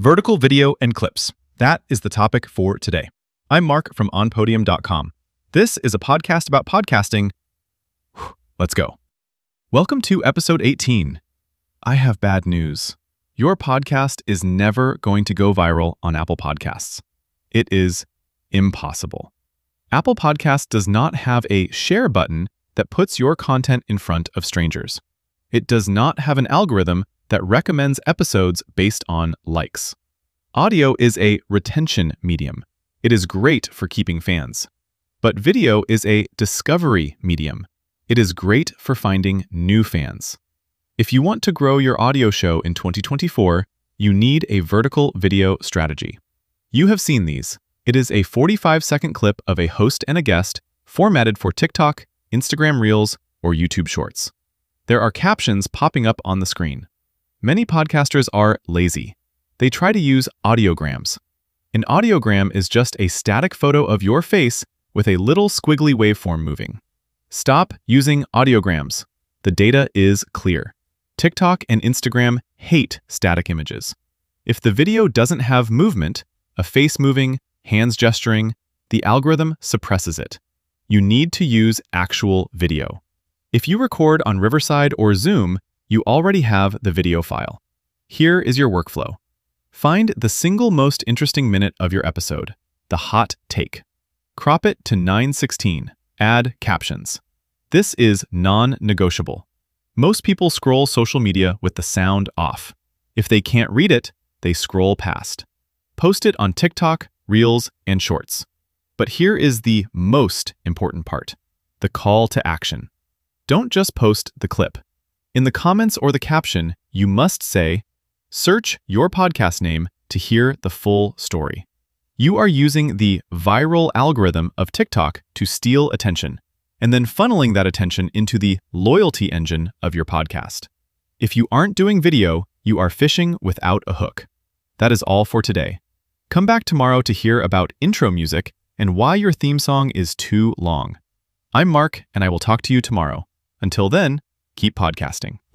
Vertical video and clips. That is the topic for today. I'm Mark from onpodium.com. This is a podcast about podcasting. Let's go. Welcome to episode 18. I have bad news. Your podcast is never going to go viral on Apple Podcasts. It is impossible. Apple Podcasts does not have a share button that puts your content in front of strangers. It does not have an algorithm that recommends episodes based on likes. Audio is a retention medium. It is great for keeping fans. But video is a discovery medium. It is great for finding new fans. If you want to grow your audio show in 2024, you need a vertical video strategy. You have seen these. It is a 45-second clip of a host and a guest formatted for TikTok, Instagram Reels, or YouTube Shorts. There are captions popping up on the screen. Many podcasters are lazy. They try to use audiograms. An audiogram is just a static photo of your face with a little squiggly waveform moving. Stop using audiograms. The data is clear. TikTok and Instagram hate static images. If the video doesn't have movement, a face moving, hands gesturing, the algorithm suppresses it. You need to use actual video. If you record on Riverside or Zoom, you already have the video file. Here is your workflow. Find the single most interesting minute of your episode, the hot take. Crop it to 9:16. Add captions. This is non-negotiable. Most people scroll social media with the sound off. If they can't read it, they scroll past. Post it on TikTok, Reels, and Shorts. But here is the most important part, the call to action. Don't just post the clip. In the comments or the caption, you must say, "Search your podcast name to hear the full story." You are using the viral algorithm of TikTok to steal attention, and then funneling that attention into the loyalty engine of your podcast. If you aren't doing video, you are fishing without a hook. That is all for today. Come back tomorrow to hear about intro music and why your theme song is too long. I'm Mark, and I will talk to you tomorrow. Until then, keep podcasting.